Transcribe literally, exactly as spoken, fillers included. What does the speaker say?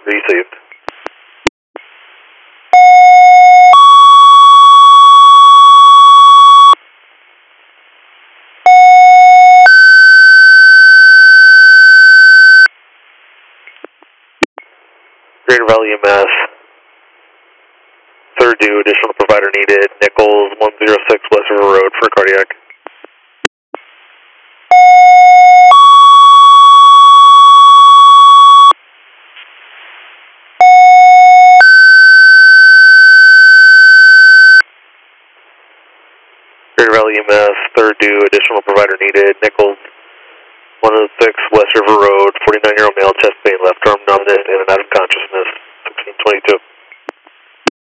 Received. Greater Valley E M S. Third due, additional provider needed. Nichols, one zero six West River Road for cardiac. Greater Valley E M S, third due, additional provider needed. Nichols, one oh six West River Road, forty-nine year old male, chest pain, left arm numbness, in and out of consciousness, sixteen twenty-two.